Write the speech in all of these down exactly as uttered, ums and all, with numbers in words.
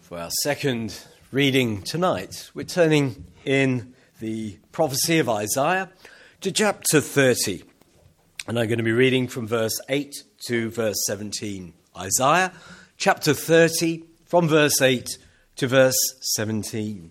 For our second reading tonight, we're turning in the prophecy of Isaiah to chapter thirty. And I'm going to be reading from verse eight to verse seventeen. Isaiah chapter thirty, from verse eight to verse seventeen.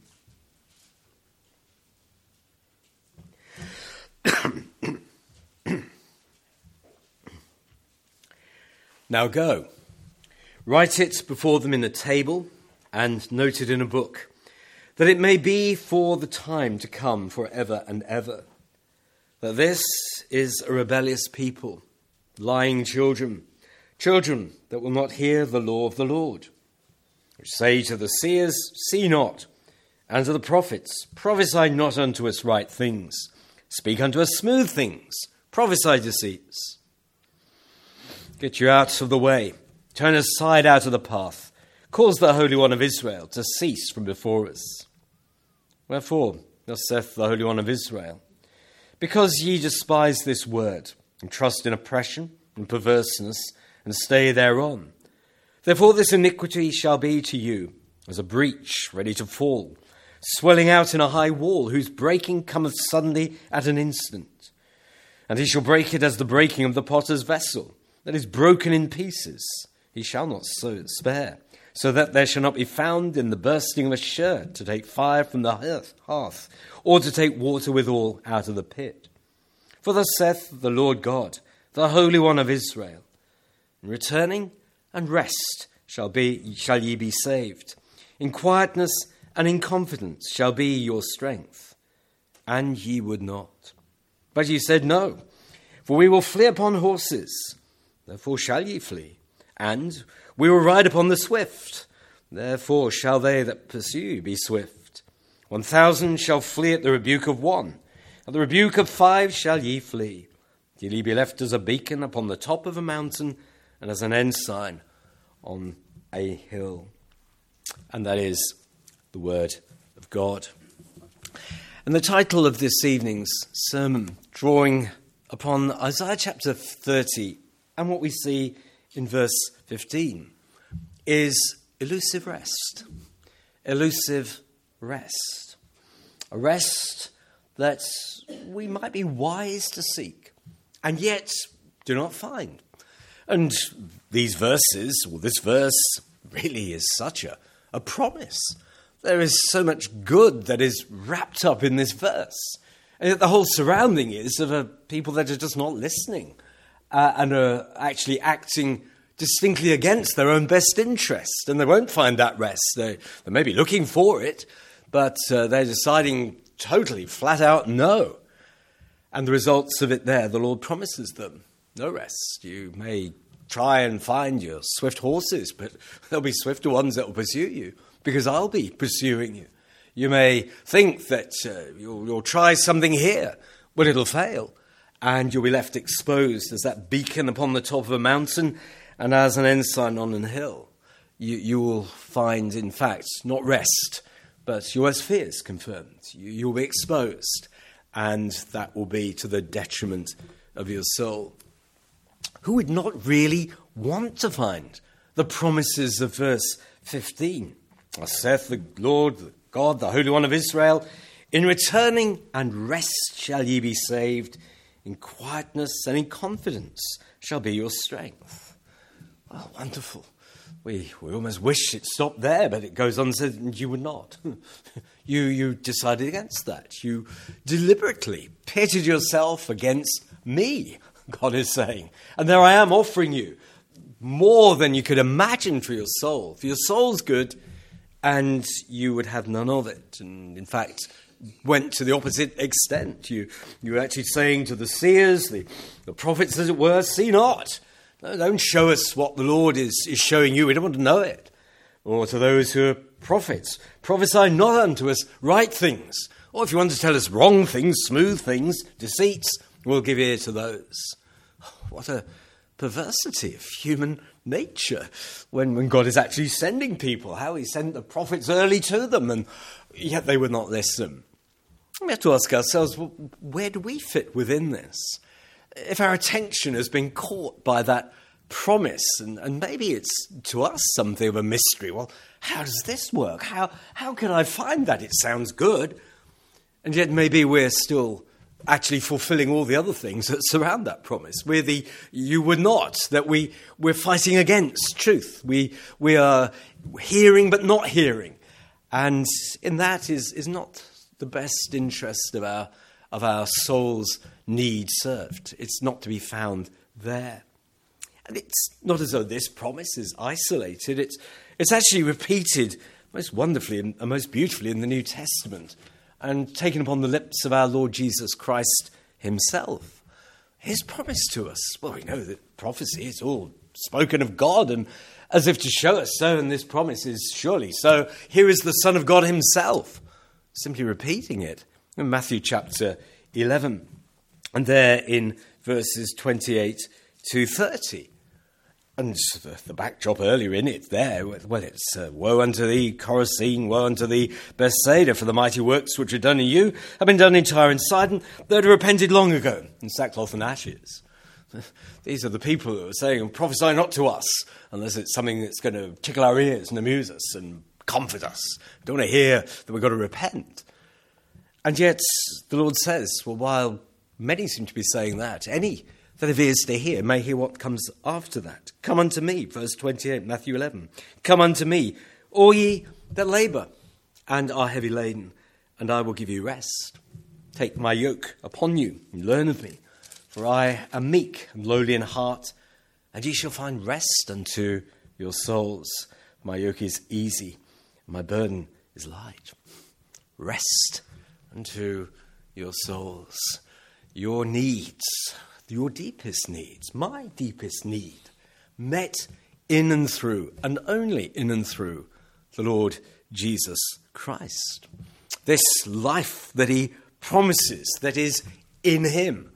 Now go, write it before them in a table, and note it in a book, that it may be for the time to come forever and ever, that this is a rebellious people, lying children, children that will not hear the law of the Lord, which say to the seers, see not, and to the prophets, prophesy not unto us right things, speak unto us smooth things, prophesy deceits. Get you out of the way, turn aside out of the path, cause the Holy One of Israel to cease from before us. Wherefore, thus saith the Holy One of Israel, because ye despise this word, and trust in oppression and perverseness, and stay thereon, therefore this iniquity shall be to you as a breach ready to fall, swelling out in a high wall, whose breaking cometh suddenly at an instant. And he shall break it as the breaking of the potter's vessel, that is broken in pieces. He shall not so spare, so that there shall not be found in the bursting of a shirt to take fire from the hearth, or to take water withal out of the pit. For thus saith the Lord God, the Holy One of Israel, in returning and rest shall be shall ye be saved. In quietness and in confidence shall be your strength. And ye would not. But ye said, no, for we will flee upon horses. Therefore shall ye flee. And we will ride upon the swift. Therefore shall they that pursue you be swift. One thousand shall flee at the rebuke of one. At the rebuke of five shall ye flee. Till ye be left as a beacon upon the top of a mountain, and as an ensign on a hill. And that is the word of God. And the title of this evening's sermon, drawing upon Isaiah chapter thirty, and what we see in verse fifteen, is elusive rest. Elusive rest. A rest that we might be wise to seek, and yet do not find. And these verses, or this verse, really is such a, a promise. There is so much good that is wrapped up in this verse. And yet the whole surrounding is of a people that are just not listening uh, and are actually acting distinctly against their own best interest. And they won't find that rest. They, they may be looking for it, but uh, they're deciding totally, flat out, no. And the results of it there, the Lord promises them no rest. You may try and find your swift horses, but there'll be swifter ones that will pursue you, because I'll be pursuing you. You may think that uh, you'll, you'll try something here, but it'll fail, and you'll be left exposed as that beacon upon the top of a mountain and as an ensign on an hill. You, you will find, in fact, not rest, but your worst fears confirmed. You, you'll be exposed, and that will be to the detriment of your soul. Who would not really want to find the promises of verse fifteen? Thus saith the Lord God, the Holy One of Israel, in returning and rest shall ye be saved, in quietness and in confidence shall be your strength. Oh, wonderful. We we almost wish it stopped there, but it goes on and says, you would not. you, you decided against that. You deliberately pitted yourself against me, God is saying. And there I am offering you more than you could imagine for your soul. For your soul's good, and you would have none of it. And in fact, went to the opposite extent. You, you were actually saying to the seers, the, the prophets as it were, see not. No, don't show us what the Lord is, is showing you. We don't want to know it. Or to those who are prophets, prophesy not unto us right things. Or if you want to tell us wrong things, smooth things, deceits, we'll give ear to those. What a perversity of human nature when, when God is actually sending people. How he sent the prophets early to them, and yet they would not listen. We have to ask ourselves, well, where do we fit within this? If our attention has been caught by that promise, and, and maybe it's to us something of a mystery. Well, how does this work? How, how can I find that? It sounds good. And yet maybe we're still actually fulfilling all the other things that surround that promise. We're the you were not, that we, we're fighting against truth. We, we are hearing but not hearing. And in that is, is not the best interest of our, of our soul's need served. It's not to be found there. And it's not as though this promise is isolated. It's, it's actually repeated most wonderfully and most beautifully in the New Testament, and taken upon the lips of our Lord Jesus Christ himself. His promise to us, well, we know that prophecy is all spoken of God, and as if to show us so, and this promise is surely so, here is the Son of God himself, simply repeating it in Matthew chapter eleven, and there in verses twenty-eight to thirty. And the, the backdrop earlier in it there, well, it's uh, woe unto thee, Chorazin, woe unto thee, Bethsaida, for the mighty works which are done in you have been done in Tyre and Sidon, they had repented long ago in sackcloth and ashes. These are the people who are saying, prophesy not to us, unless it's something that's going to tickle our ears and amuse us and comfort us. We don't want to hear that we've got to repent. And yet the Lord says, well, while many seem to be saying that, any that have ears to hear may hear what comes after that. Come unto me, verse twenty-eight, Matthew eleven. Come unto me, all ye that labour and are heavy laden, and I will give you rest. Take my yoke upon you, and learn of me, for I am meek and lowly in heart, and ye shall find rest unto your souls. My yoke is easy, my burden is light. Rest unto your souls. Your needs, your deepest needs, my deepest need, met in and through, and only in and through, the Lord Jesus Christ. This life that he promises, that is in him,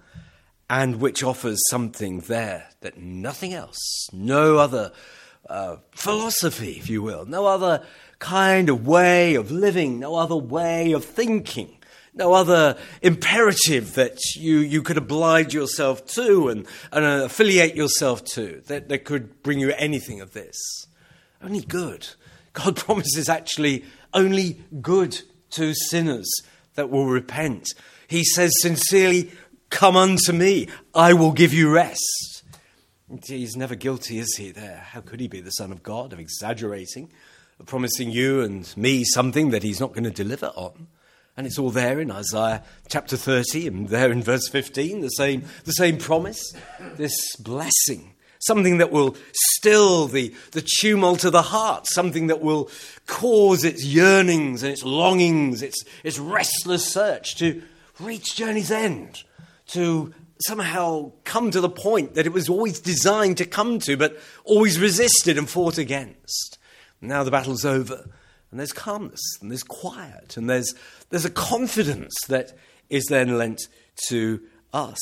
and which offers something there that nothing else, no other uh, philosophy, if you will, no other kind of way of living, no other way of thinking, no other imperative that you, you could oblige yourself to and, and uh, affiliate yourself to, that, that could bring you anything of this. Only good. God promises actually only good to sinners that will repent. He says sincerely, come unto me, I will give you rest. He's never guilty, is he, there? How could he be the Son of God, of exaggerating, of promising you and me something that he's not going to deliver on? And it's all there in Isaiah chapter thirty, and there in verse fifteen, the same, the same promise, this blessing, something that will still the, the tumult of the heart, something that will cause its yearnings and its longings, its, its restless search to reach journey's end, to somehow come to the point that it was always designed to come to, but always resisted and fought against. Now the battle's over. And there's calmness, and there's quiet, and there's there's a confidence that is then lent to us.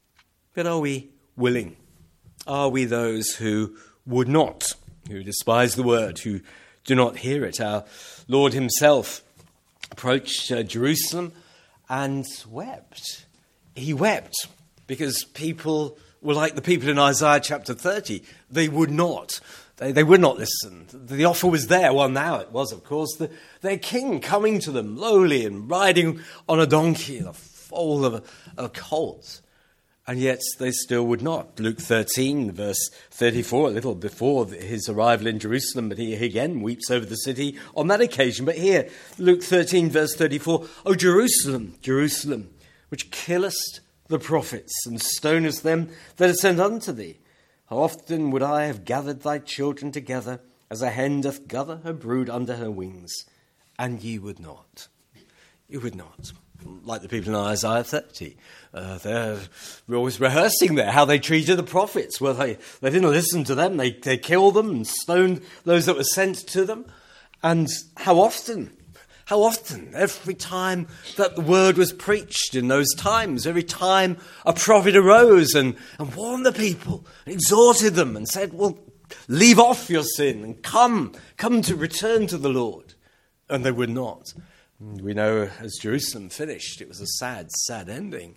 But are we willing? Are we those who would not, who despise the word, who do not hear it? Our Lord himself approached uh, Jerusalem and wept. He wept because people were like the people in Isaiah chapter thirty. They would not. They, they would not listen. The offer was there. Well, now it was, of course, the, their king coming to them, lowly and riding on a donkey, the foal of a, of a colt. And yet they still would not. Luke thirteen, verse thirty-four, a little before his arrival in Jerusalem, but he again weeps over the city on that occasion. But here, Luke thirteen, verse thirty-four, O Jerusalem, Jerusalem, which killest the prophets and stonest them that are sent unto thee. How often would I have gathered thy children together, as a hen doth gather her brood under her wings, and ye would not. You would not. Like the people in Isaiah thirty. Uh, they're always rehearsing there how they treated the prophets. Well, they, they didn't listen to them. They, they killed them and stoned those that were sent to them. And how often? How often? Every time that the word was preached in those times, every time a prophet arose and, and warned the people, and exhorted them and said, well, leave off your sin and come, come to return to the Lord. And they would not. We know as Jerusalem finished, it was a sad, sad ending.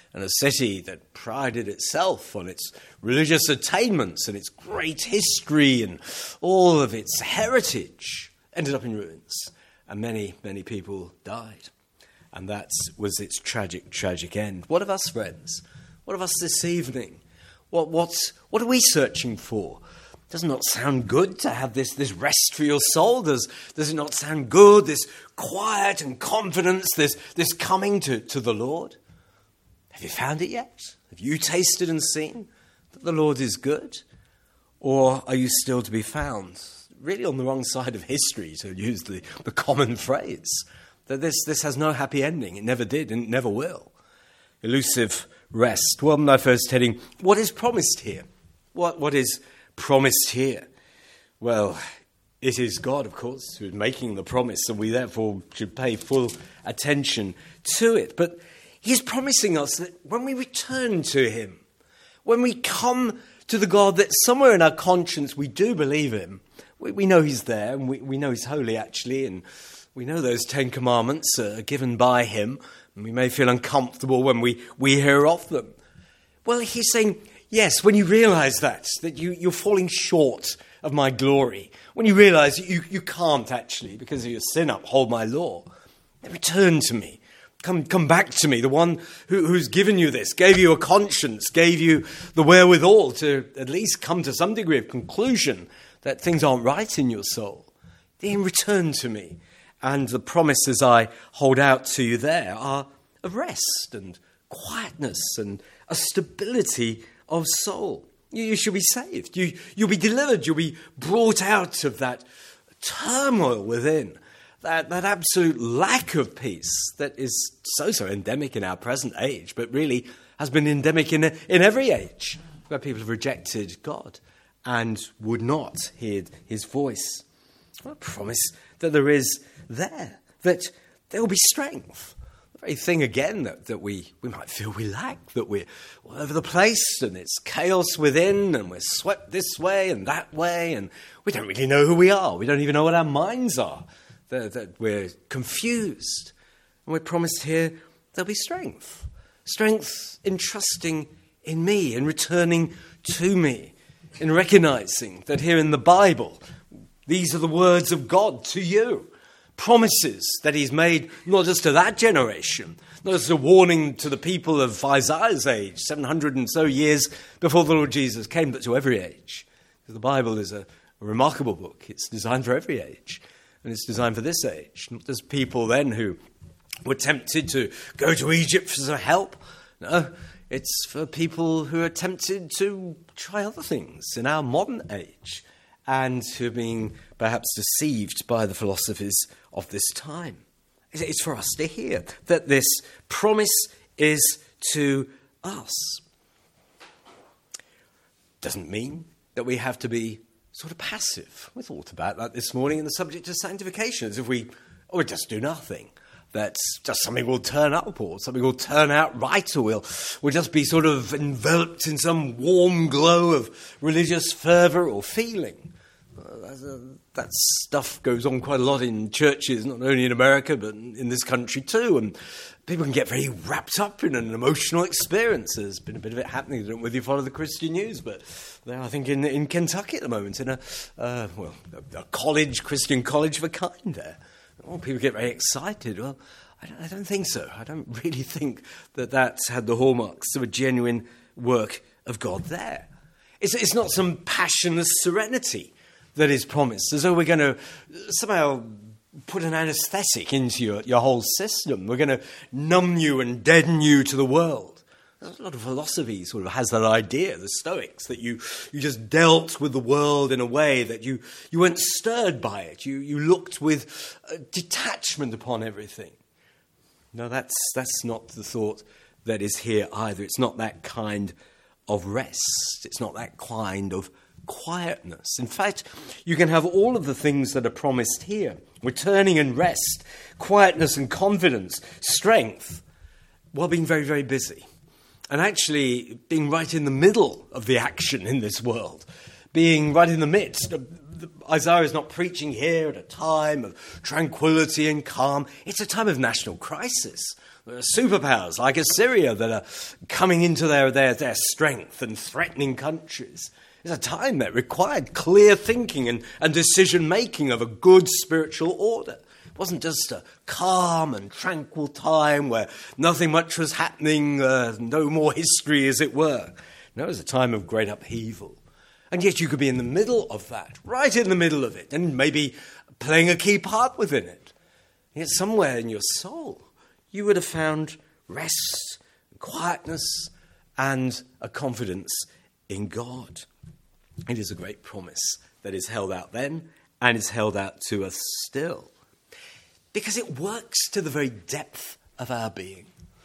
and a city that prided itself on its religious attainments and its great history and all of its heritage, ended up in ruins. And many, many people died. And that was its tragic, tragic end. What of us, friends? What of us this evening? What, what's, what are we searching for? Does it not sound good to have this, this rest for your soul? Does, does it not sound good, this quiet and confidence, this, this coming to, to the Lord? Have you found it yet? Have you tasted and seen that the Lord is good? Or are you still to be found really on the wrong side of history, to use the, the common phrase, that this, this has no happy ending? It never did and it never will. Elusive rest. Well, my first heading, what is promised here? What, what is promised here? Well, it is God, of course, who is making the promise, and we therefore should pay full attention to it. But he's promising us that when we return to him, when we come to the God that somewhere in our conscience we do believe in, we, we know he's there, and we, we know he's holy, actually, and we know those Ten Commandments are given by him, and we may feel uncomfortable when we, we hear of them. Well, he's saying, yes, when you realize that, that you, you're falling short of my glory, when you realize that you, you can't actually, because of your sin, uphold my law, then return to me. Come come back to me, the one who, who's given you this, gave you a conscience, gave you the wherewithal to at least come to some degree of conclusion that things aren't right in your soul. Then return to me. And the promises I hold out to you there are of rest and quietness and a stability of soul. You, you shall be saved. You, you'll be delivered. You'll be brought out of that turmoil within. That, that absolute lack of peace that is so, so endemic in our present age, but really has been endemic in, in every age, where people have rejected God and would not hear his voice. What a promise that there is there, that there will be strength. The very thing, again, that, that we, we might feel we lack, that we're all over the place and it's chaos within and we're swept this way and that way and we don't really know who we are. We don't even know what our minds are. That, that we're confused. And we're promised here there'll be strength. Strength in trusting in me, in returning to me, in recognizing that here in the Bible, these are the words of God to you. Promises that he's made not just to that generation, not just a warning to the people of Isaiah's age, seven hundred and so years before the Lord Jesus came, but to every age. Because the Bible is a, a remarkable book. It's designed for every age. And it's designed for this age. Not just people then who were tempted to go to Egypt for some help. No, it's for people who are tempted to try other things in our modern age and who are being perhaps deceived by the philosophies of this time. It's for us to hear that this promise is to us. Doesn't mean that we have to be sort of passive. We thought about that this morning in the subject of sanctification, as if we, or just do nothing. That just something will turn up or something will turn out right, or we'll, we'll just be sort of enveloped in some warm glow of religious fervour or feeling. Uh, that stuff goes on quite a lot in churches, not only in America, but in this country too. And people can get very wrapped up in an emotional experience. There's been a bit of it happening. I don't know whether you follow the Christian news, but they're, I think, in, in Kentucky at the moment, in a, uh, well, a, a college, Christian college of a kind there. Oh, people get very excited. Well, I don't, I don't think so. I don't really think that that's had the hallmarks of a genuine work of God there. It's, it's not some passionless serenity that is promised, as though we're going to somehow put an anaesthetic into your, your whole system. We're going to numb you and deaden you to the world. There's a lot of philosophy sort of has that idea, the Stoics, that you, you just dealt with the world in a way that you, you weren't stirred by it. You, you looked with uh, detachment upon everything. No, that's, that's not the thought that is here either. It's not that kind of rest. It's not that kind of quietness. In fact, you can have all of the things that are promised here: returning and rest, quietness and confidence, strength, while being very, very busy. And actually being right in the middle of the action in this world, being right in the midst. Isaiah is not preaching here at a time of tranquility and calm. It's a time of national crisis. superpowers like Assyria that are coming into their, their, their strength and threatening countries. It's a time that required clear thinking and, and decision-making of a good spiritual order. It wasn't just a calm and tranquil time where nothing much was happening, uh, no more history, as it were. No, it was a time of great upheaval. And yet you could be in the middle of that, right in the middle of it, and maybe playing a key part within it. And yet somewhere in your soul, you would have found rest, quietness, and a confidence in God. It is a great promise that is held out then and is held out to us still, because it works to the very depth of our being.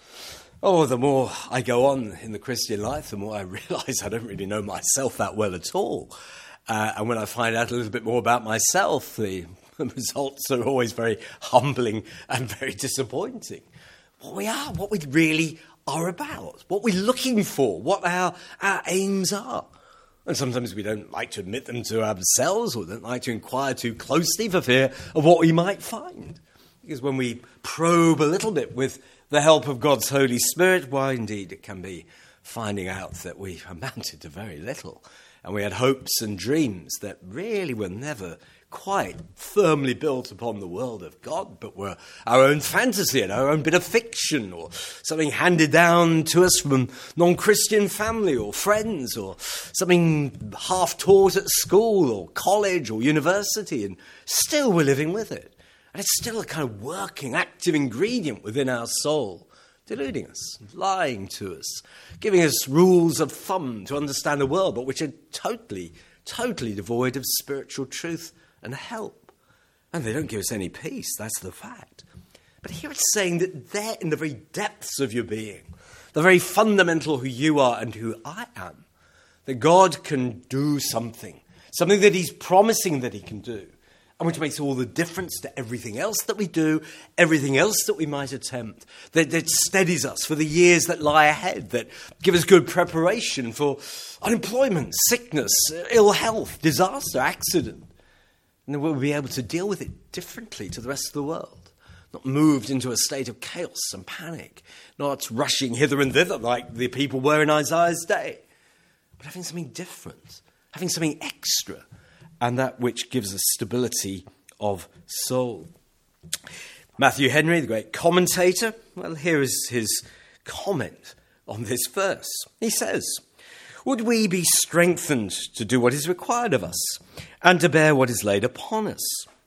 Oh, the more I go on in the Christian life, the more I realise I don't really know myself that well at all. Uh, and when I find out a little bit more about myself, the results are always very humbling and very disappointing. What we are, what we really are about, what we're looking for, what our, our aims are. And sometimes we don't like to admit them to ourselves or don't like to inquire too closely for fear of what we might find. Because when we probe a little bit with the help of God's Holy Spirit, why indeed it can be finding out that we amounted to very little. And we had hopes and dreams that really were never quite firmly built upon the world of God, but were our own fantasy and our own bit of fiction, or something handed down to us from non-Christian family or friends, or something half taught at school or college or university, and still we're living with it. And it's still a kind of working, active ingredient within our soul, deluding us, lying to us, giving us rules of thumb to understand the world, but which are totally, totally devoid of spiritual truth and help. And they don't give us any peace, that's the fact. But here it's saying that there in the very depths of your being, the very fundamental who you are and who I am, that God can do something, something that he's promising that he can do, and which makes all the difference to everything else that we do, everything else that we might attempt, that, that steadies us for the years that lie ahead, that give us good preparation for unemployment, sickness, ill health, disaster, accident. And then we'll be able to deal with it differently to the rest of the world, not moved into a state of chaos and panic, not rushing hither and thither like the people were in Isaiah's day, but having something different, having something extra, and that which gives us stability of soul. Matthew Henry, the great commentator, well, here is his comment on this verse. He says, "Would we be strengthened to do what is required of us and to bear what is laid upon us?"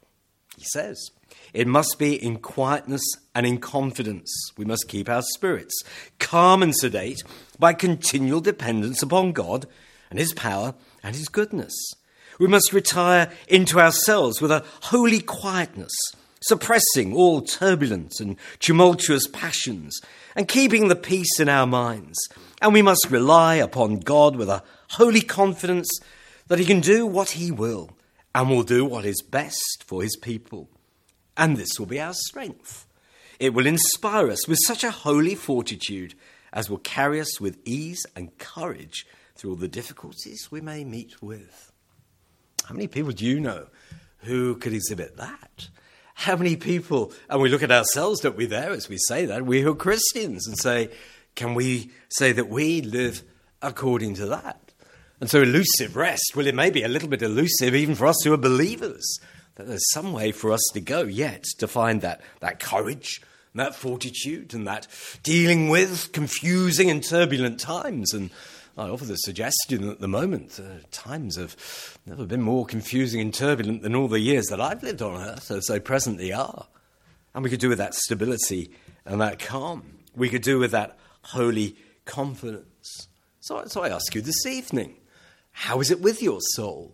He says, "It must be in quietness and in confidence. We must keep our spirits calm and sedate by continual dependence upon God and his power and his goodness. We must retire into ourselves with a holy quietness, suppressing all turbulent and tumultuous passions and keeping the peace in our minds. And we must rely upon God with a holy confidence that he can do what he will and will do what is best for his people. And this will be our strength. It will inspire us with such a holy fortitude as will carry us with ease and courage through all the difficulties we may meet with." How many people do you know who could exhibit that? How many people, and we look at ourselves, don't we, there as we say that, we who are Christians, and say, can we say that we live according to that? And so elusive rest, well, it may be a little bit elusive even for us who are believers, that there's some way for us to go yet to find that, that courage and that fortitude and that dealing with confusing and turbulent times. And I offer the suggestion at the moment, uh, times have never been more confusing and turbulent than all the years that I've lived on earth, as they presently are. And we could do with that stability and that calm. We could do with that holy confidence. So, so I ask you this evening, how is it with your soul?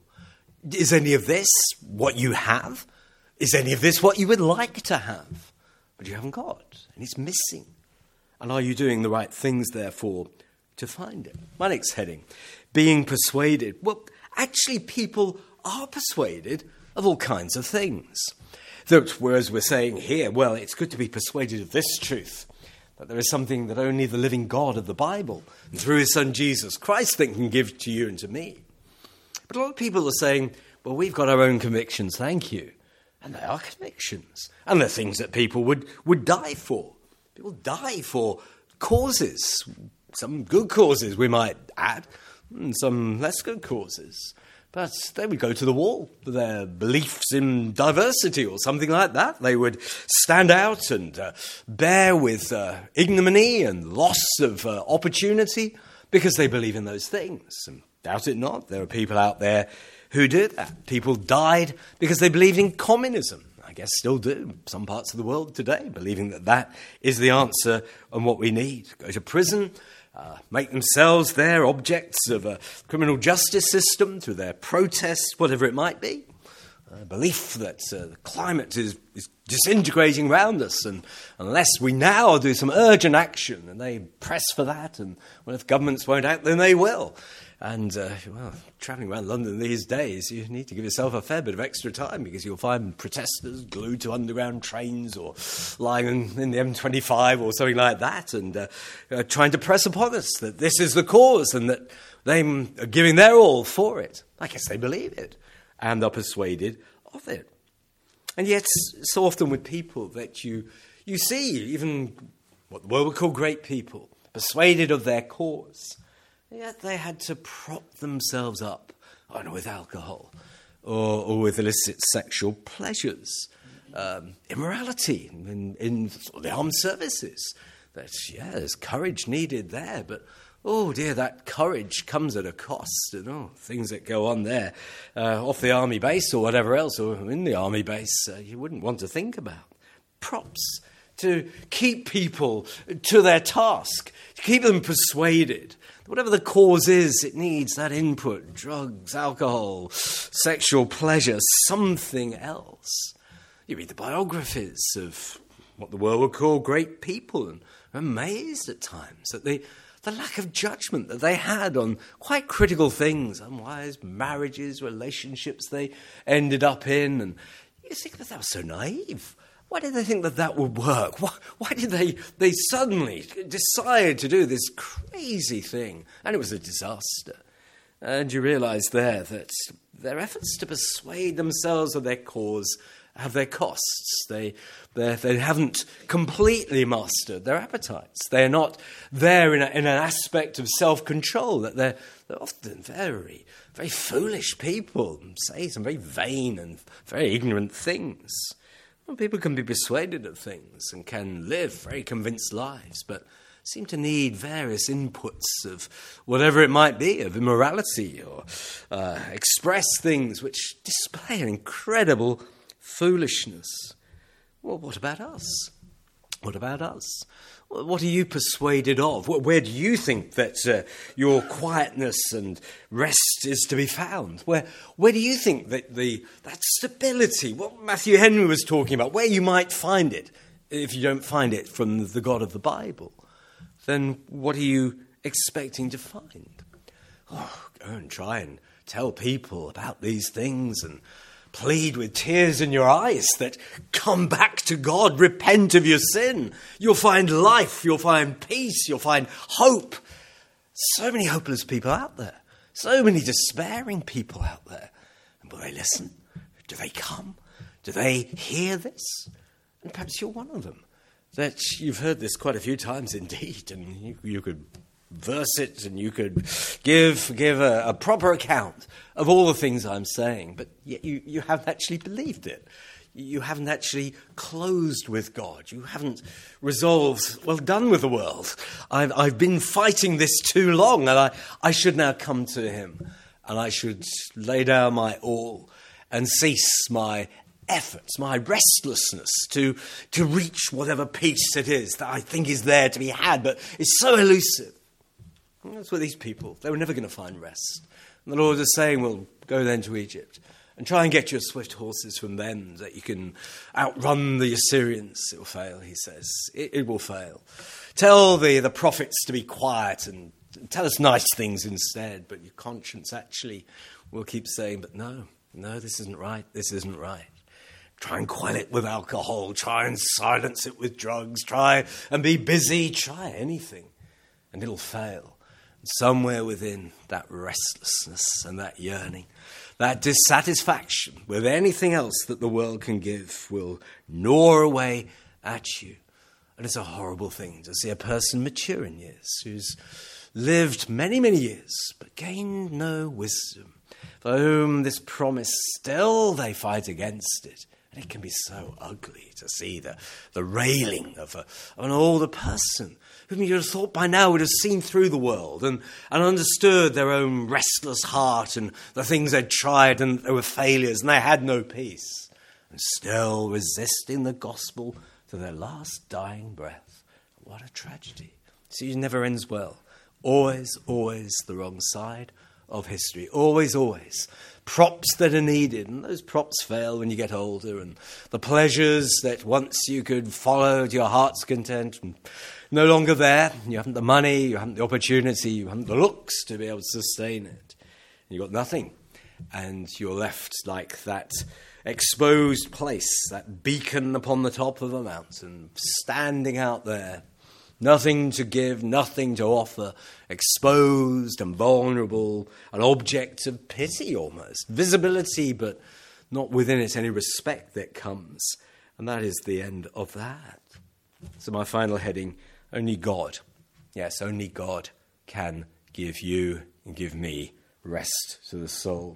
Is any of this what you have? Is any of this what you would like to have, but you haven't got, and it's missing? And are you doing the right things, therefore, to find it? My next heading, being persuaded. Well, actually, people are persuaded of all kinds of things. That, whereas we're saying here, well, it's good to be persuaded of this truth, that there is something that only the living God of the Bible, and through his son Jesus Christ, that can give to you and to me. But a lot of people are saying, well, we've got our own convictions, thank you. And they are convictions. And they're things that people would, would die for. People die for causes, some good causes we might add, and some less good causes. But they would go to the wall for their beliefs in diversity or something like that. They would stand out and uh, bear with uh, ignominy and loss of uh, opportunity because they believe in those things. And doubt it not, there are people out there who did that. People died because they believed in communism. I guess still do, some parts of the world today, believing that that is the answer and what we need. Go to prison, uh, make themselves their objects of a criminal justice system through their protests, whatever it might be. A belief that uh, the climate is, is disintegrating around us, and unless we now do some urgent action, and they press for that, and well, if governments won't act, then they will. And, uh, well, travelling around London these days, you need to give yourself a fair bit of extra time because you'll find protesters glued to underground trains or lying in, in the M twenty-five or something like that and uh, uh, trying to press upon us that this is the cause and that they are giving their all for it. I guess they believe it and are persuaded of it. And yet, so often with people that you, you see, even what the world would call great people, persuaded of their cause, yet they had to prop themselves up, I don't know, with alcohol or, or with illicit sexual pleasures, um, immorality in, in the armed services. That, yeah, there's courage needed there, but, oh dear, that courage comes at a cost. And, oh, things that go on there uh, off the army base or whatever else, or in the army base, uh, you wouldn't want to think about. Props to keep people to their task, to keep them persuaded. Whatever the cause is, it needs that input, drugs, alcohol, sexual pleasure, something else. You read the biographies of what the world would call great people and are amazed at times at the, the lack of judgment that they had on quite critical things, unwise marriages, relationships they ended up in. And you think that they were so naive. Why did they think that that would work? Why, why did they, they suddenly decide to do this crazy thing? And it was a disaster. And you realise there that their efforts to persuade themselves of their cause have their costs. They, they haven't completely mastered their appetites. They're not there in, a, in an aspect of self-control, that they're, they're often very, very foolish people and say some very vain and very ignorant things. Well, people can be persuaded of things and can live very convinced lives, but seem to need various inputs of whatever it might be, of immorality, or uh, express things which display an incredible foolishness. Well, what about us? What about us? What are you persuaded of? Where do you think that uh, your quietness and rest is to be found? Where where do you think that the that stability, what Matthew Henry was talking about, where you might find it, if you don't find it from the God of the Bible, then what are you expecting to find? Oh, go and try and tell people about these things and plead with tears in your eyes that come back to God, repent of your sin. You'll find life, you'll find peace, you'll find hope. So many hopeless people out there. So many despairing people out there. And will they listen? Do they come? Do they hear this? And perhaps you're one of them. That you've heard this quite a few times indeed, and you, you could verse it and you could give give a, a proper account of all the things I'm saying, but yet you, you haven't actually believed it. You haven't actually closed with God. You haven't resolved, well, done with the world. I've, I've been fighting this too long, and I, I should now come to him, and I should lay down my all and cease my efforts, my restlessness to, to reach whatever peace it is that I think is there to be had, but it's so elusive. And that's what these people, they were never going to find rest. And the Lord is saying, well, go then to Egypt and try and get your swift horses from them that you can outrun the Assyrians. It will fail, he says. It, it will fail. Tell the, the prophets to be quiet and tell us nice things instead, but your conscience actually will keep saying, but no, no, this isn't right, this isn't right. Try and quell it with alcohol, try and silence it with drugs, try and be busy, try anything, and it'll fail. Somewhere within that restlessness and that yearning, that dissatisfaction with anything else that the world can give will gnaw away at you And it's a horrible thing to see a person mature in years, who's lived many, many years, but gained no wisdom, for whom this promise still they fight against it. And it can be so ugly to see the, the railing of, a, of an older person whom you would have thought by now would have seen through the world and, and understood their own restless heart and the things they'd tried and they were failures and they had no peace. And still resisting the gospel to their last dying breath. What a tragedy. See, it never ends well. Always, always the wrong side of history. Always, always. Props that are needed, and those props fail when you get older, and the pleasures that once you could follow to your heart's content are no longer there. You haven't the money, you haven't the opportunity, you haven't the looks to be able to sustain it. You've got nothing, and you're left like that exposed place, that beacon upon the top of a mountain, standing out there, nothing to give, nothing to offer, exposed and vulnerable, an object of pity almost, visibility, but not within it any respect that comes. And that is the end of that. So my final heading, only God, yes, only God can give you and give me rest to the soul.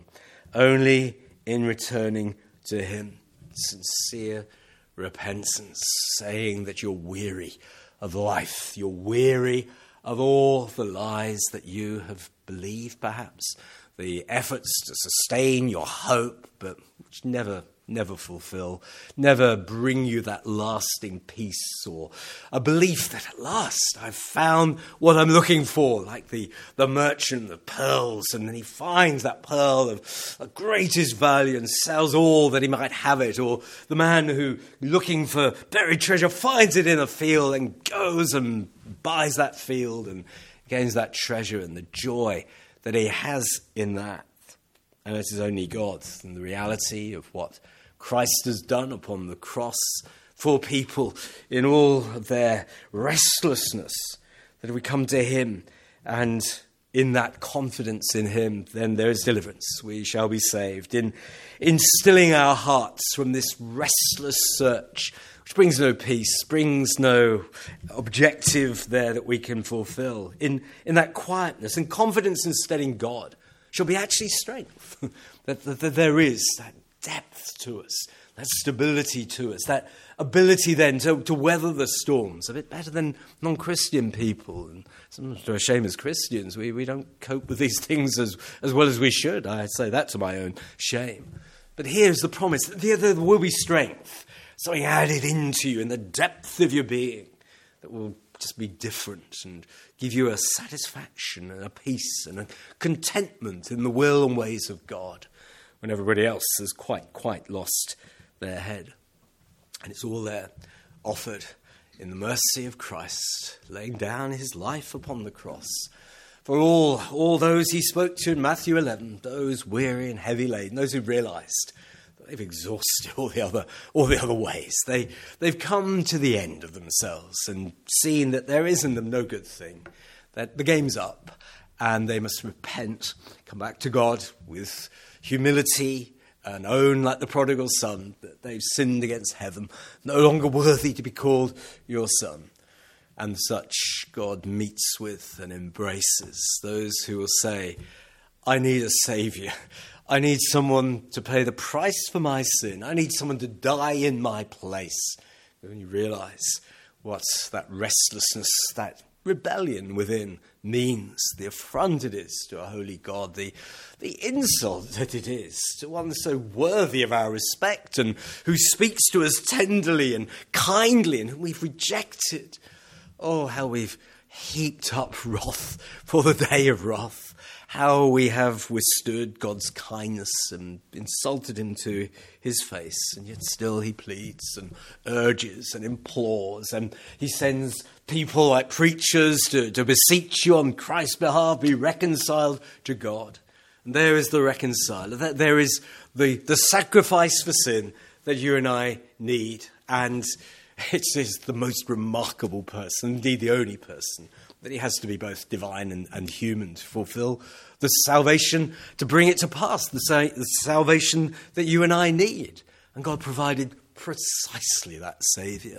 Only in returning to him, sincere repentance, saying that you're weary of life, you're weary of all the lies that you have believed, perhaps, the efforts to sustain your hope, but which never, never fulfill, never bring you that lasting peace or a belief that at last I've found what I'm looking for, like the, the merchant, the pearls, and then he finds that pearl of the greatest value and sells all that he might have it, or the man who, looking for buried treasure, finds it in a field and goes and buys that field and gains that treasure and the joy that he has in that. And it is only God and the reality of what Christ has done upon the cross for people in all of their restlessness, that we come to him, and in that confidence in him, then there is deliverance. We shall be saved. In instilling our hearts from this restless search, which brings no peace, brings no objective there that we can fulfill. In, in that quietness and confidence instead in God shall be actually strength. that, that, that there is that depth to us, that stability to us, that ability then to, to weather the storms a bit better than non-Christian people. And sometimes to our shame as Christians, we, we don't cope with these things as, as well as we should. I say that to my own shame. But here's the promise, that there, there will be strength, something added into you in the depth of your being that will just be different and give you a satisfaction and a peace and a contentment in the will and ways of God when everybody else has quite, quite lost their head. And it's all there, offered in the mercy of Christ, laying down his life upon the cross for all, all those he spoke to in Matthew eleven, those weary and heavy laden, those who realized they've exhausted all the other all the other ways. They, they've come to the end of themselves and seen that there is in them no good thing, that the game's up, and they must repent, come back to God with humility, and own, like the prodigal son, that they've sinned against heaven, no longer worthy to be called your son. And such God meets with and embraces those who will say, I need a saviour. I need someone to pay the price for my sin. I need someone to die in my place. When you realise what that restlessness, that rebellion within means, the affront it is to a holy God, the, the insult that it is to one so worthy of our respect and who speaks to us tenderly and kindly and whom we've rejected. Oh, how we've heaped up wrath for the day of wrath. How we have withstood God's kindness and insulted him to his face, and yet still he pleads and urges and implores, and he sends people like preachers to, to beseech you on Christ's behalf, be reconciled to God. And there is the reconciler, there is the, the sacrifice for sin that you and I need, and it is the most remarkable person, indeed the only person, that he has to be both divine and, and human to fulfill the salvation, to bring it to pass, the, sa- the salvation that you and I need. And God provided precisely that Saviour.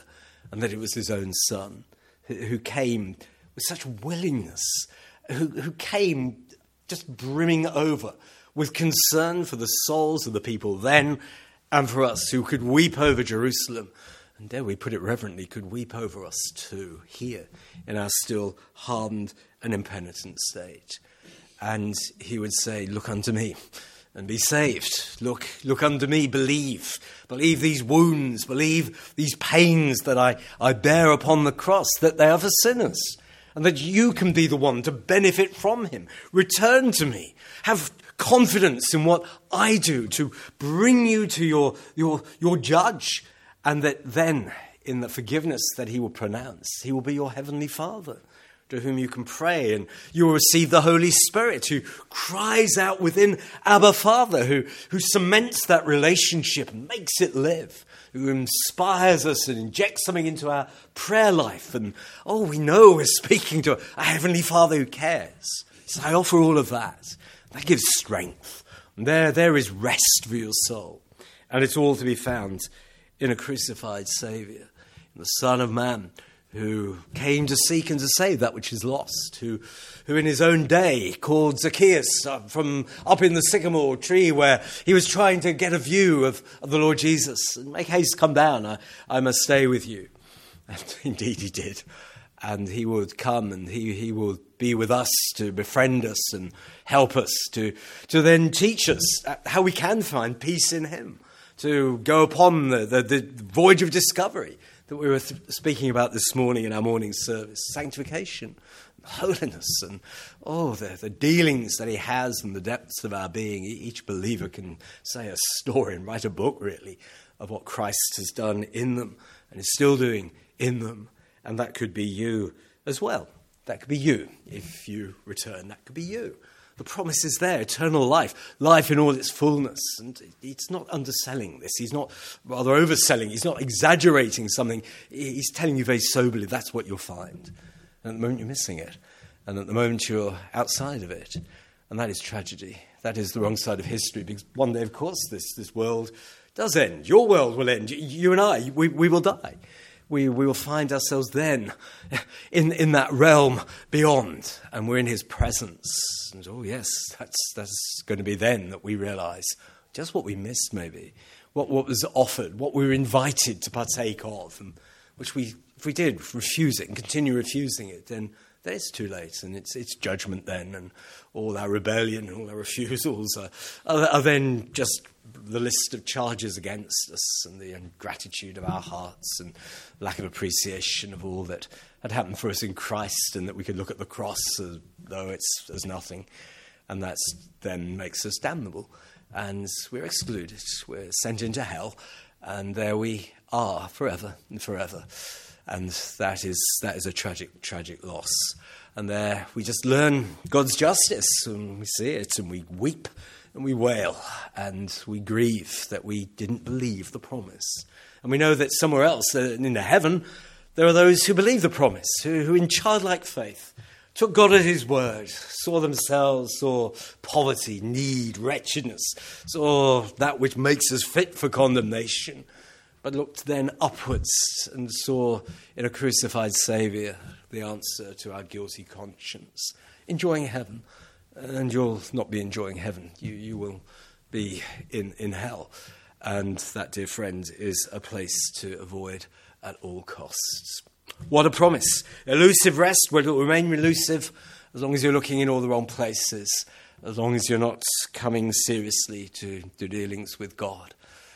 and that it was his own Son who, who came with such willingness, who, who came just brimming over with concern for the souls of the people then, and for us who could weep over Jerusalem, and dare we put it reverently, could weep over us too, here in our still hardened and impenitent state. And he would say, look unto me and be saved. Look, look unto me, believe. Believe these wounds, believe these pains that I, I bear upon the cross, that they are for sinners, and that you can be the one to benefit from him. Return to me. Have confidence in what I do to bring you to your, your, your judge, and that then, in the forgiveness that he will pronounce, he will be your heavenly Father, to whom you can pray, and you will receive the Holy Spirit, who cries out within Abba Father, who, who cements that relationship and makes it live, who inspires us and injects something into our prayer life. And, oh, we know we're speaking to a Heavenly Father who cares. So I offer all of that. That gives strength. And there, there is rest for your soul. And it's all to be found in a crucified Saviour, in the Son of Man, who came to seek and to save that which is lost, who who in his own day called Zacchaeus up from up in the sycamore tree where he was trying to get a view of, of the Lord Jesus. Make haste, come down, I, I must stay with you. And indeed he did. And he would come and he, he will be with us to befriend us and help us, to, to then teach us how we can find peace in him, to go upon the, the, the voyage of discovery that we were th- speaking about this morning in our morning service, sanctification, holiness, and oh, the, the dealings that he has in the depths of our being. Each believer can say a story and write a book, really, of what Christ has done in them and is still doing in them. And that could be you as well. That could be you if you return. That could be you. The promise is there, eternal life, life in all its fullness. And it's not underselling this. He's not rather overselling. He's not exaggerating something. He's telling you very soberly that's what you'll find. And at the moment you're missing it. And at the moment you're outside of it. And that is tragedy. That is the wrong side of history. Because one day, of course, this, this world does end. Your world will end. You and I, we, we will die. We, we will find ourselves then in, in that realm beyond, and we're in his presence. And oh yes, that's, that's going to be then that we realise just what we missed maybe, what, what was offered, what we were invited to partake of, and which we, if we did refuse it and continue refusing it, then, then it's too late, and it's, it's judgment then, and all our rebellion and all our refusals are, are, are then just the list of charges against us, and the ingratitude of our hearts and lack of appreciation of all that had happened for us in Christ, and that we could look at the cross as though it's as nothing, and that then makes us damnable, and we're excluded, we're sent into hell, and there we are forever and forever, and that is that is a tragic, tragic loss. And there we just learn God's justice, and we see it, and we weep, and we wail, and we grieve that we didn't believe the promise. And we know that somewhere else, in the heaven, there are those who believe the promise, who, who in childlike faith took God at his word, saw themselves, saw poverty, need, wretchedness, saw that which makes us fit for condemnation, but looked then upwards and saw in a crucified Saviour the answer to our guilty conscience, enjoying heaven. And you'll not be enjoying heaven. You you will be in, in hell. And that, dear friend, is a place to avoid at all costs. What a promise. Elusive rest will remain elusive as long as you're looking in all the wrong places, as long as you're not coming seriously to, to dealings with God.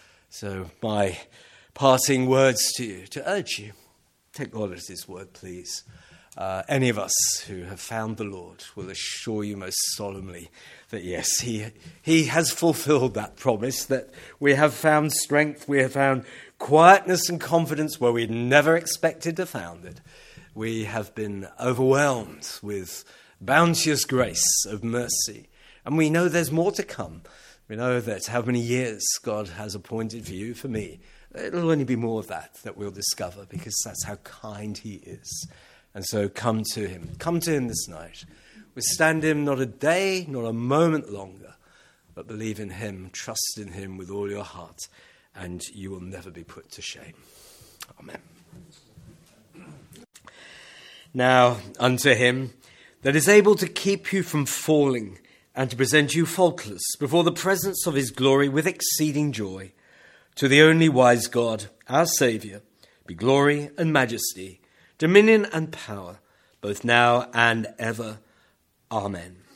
So my parting words to you, to urge you, take God at his word, please. Uh, any of us who have found the Lord will assure you most solemnly that yes, he he has fulfilled that promise, that we have found strength, we have found quietness and confidence where we'd never expected to find it. We have been overwhelmed with bounteous grace of mercy, and we know there's more to come. We know that how many years God has appointed for you, for me, it'll only be more of that that we'll discover, because that's how kind he is. And so come to him. Come to him this night. Withstand him not a day, not a moment longer, but believe in him, trust in him with all your heart, and you will never be put to shame. Amen. Now unto him that is able to keep you from falling and to present you faultless before the presence of his glory with exceeding joy, to the only wise God, our Saviour, be glory and majesty, dominion and power, both now and ever. Amen.